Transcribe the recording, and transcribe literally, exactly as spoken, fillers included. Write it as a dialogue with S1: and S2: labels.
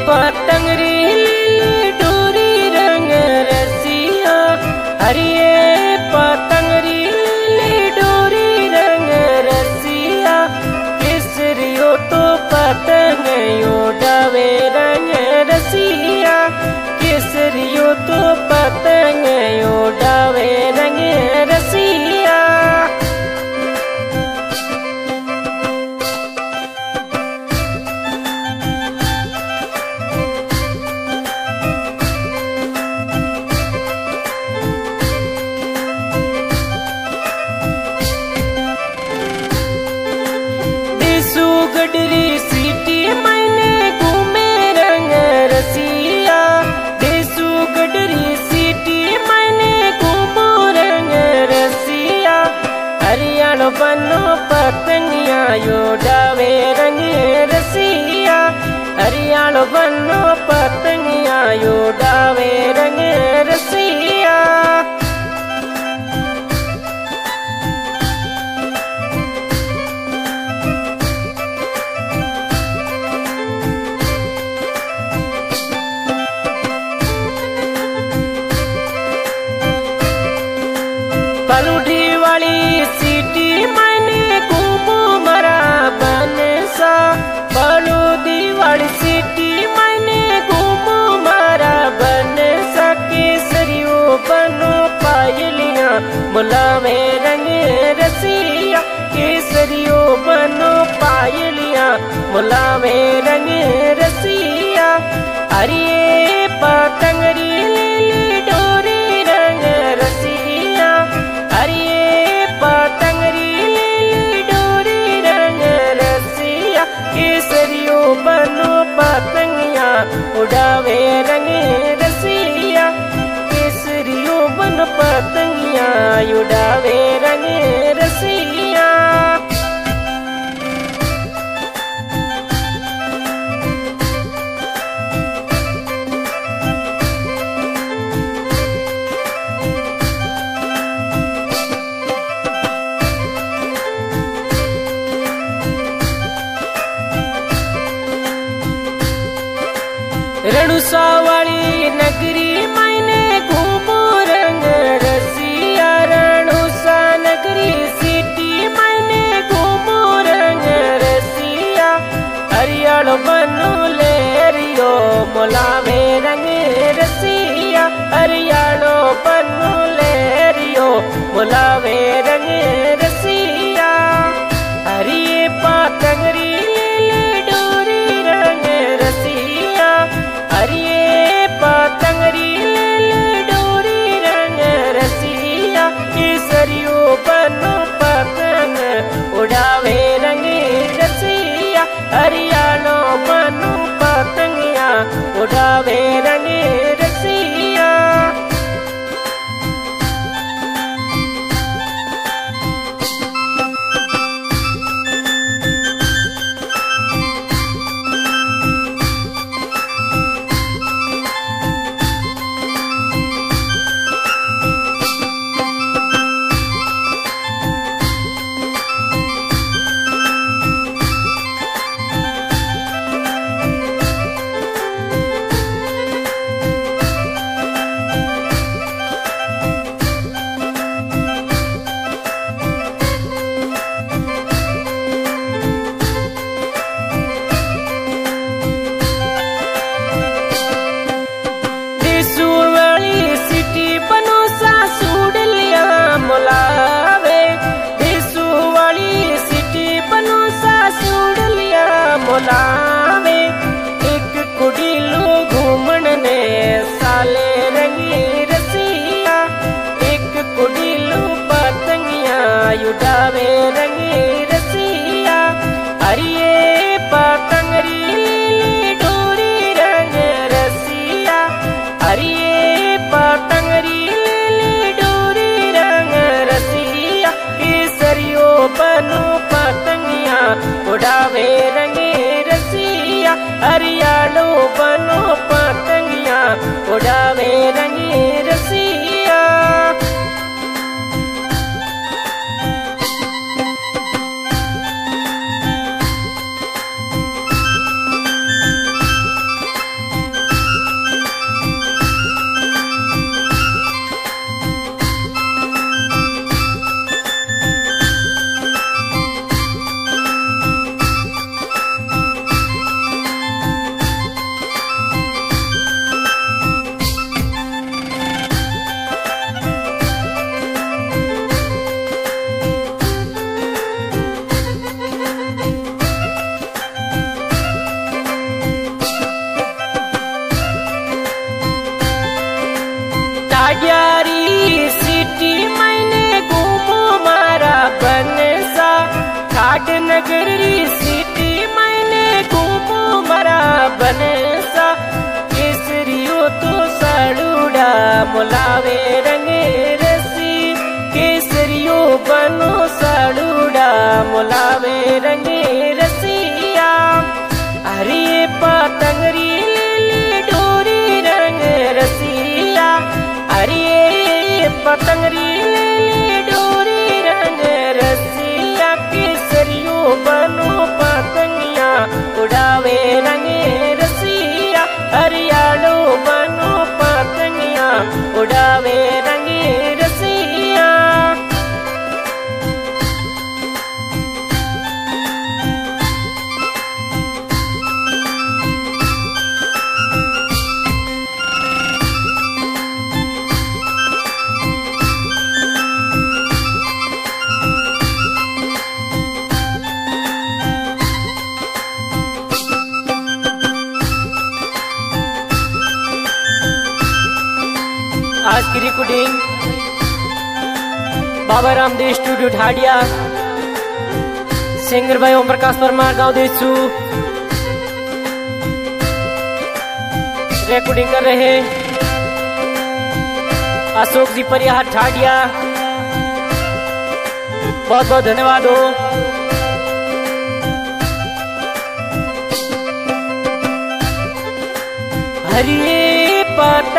S1: पतंगरी लीली डोरी रंग रसिया, हरिये पतंगरी लीली डोरी रंग रसिया, केसरियो तो पतंग उड़ावे रंग रसिया, केसरियो तो पतंग उड़ावे रंग रसिया। गडरी सीटी मैंने घूमे रंग रसिया, देसू गडरी सीटी मैंने घूमो रंग रसिया, हरियाणा बनो पतंगिया उड़ावे रंग रसिया, हरियाणा बनो पतंगिया उड़ावे रंग रसिया। पलूढ़ी वाली सीटी मैंने घूमू मरा बनसा, पलूढ़ी वाली सीटी मैंने घूमू मरा बनसा, केसरियो बनो पायलियां बुलावे रंग रसिया, केसरियो बनो पायलियां बुलावे रंग रसिया, हरिये पतंगरी लीली डोरी रंग रसिया, हरिये पतंगरी लीली डोरी रंग रसिया, केसरियो बनो पतंगिया उड़ावे रंग रसिया, केसरियो बनो पतंगिया उड़ावे रंग रसिया। रणुसा वाली नगरी मैंने घूमो रंग रसिया, रणुसा नगरी सीटी मैंने घूमो रंग रसिया, हरियाणा बनो लेरियो बुलावे रंग रसिया, हरियाणा बनो लेरियो बुलावे रंग रसिया, हरिये पतंगरी लीली डोरी रंग रसिया, हरिये पतंगरी लीली डोरी रंग रसिया, केसरियो बनो पतंग उड़ावे रंग रसिया, हरियाणा बनो पतंगिया उड़ावे रंग रसिया। बुलावे एक कुड़ीलो घूमन ने साले रंगी रसिया, एक कुड़ीलो पतंगिया उड़ावे रंगी रसिया, हरिये पतंगरी लीली डोरी रंग रसिया, हरिये पतंगरी लीली डोरी रंग रसिया, केसरियो बनो पतंगिया उड़ावे रंग रसिया, हरियाणा बनो पतंगिया उड़ावे रंग रसिया। नगर री सिटी मैंने घूमू मरा बनसा केसरियो तो साड़ूड़ा मुलावे रंगे रसी केसरियो बनो साड़ूड़ा मुलावे रंगे रसिया अरे पतंगरी ले डोरी रंग रसिया अरे पतंगरी ले डोरी रंग रसिया केसरियो बनो पतंगिया उड़ावे रंगे रसिया हरियालो बनो पतंगिया उड़ावे रंगे रसिया। आज की recording Baba Ramdev studio Dhadiya singer भाई ओम प्रकाश परमार गांव देसू रिकॉर्डिंग कर रहे अशोक जी परिहार ढाडिया बहुत बहुत धन्यवाद हो। हरिये पत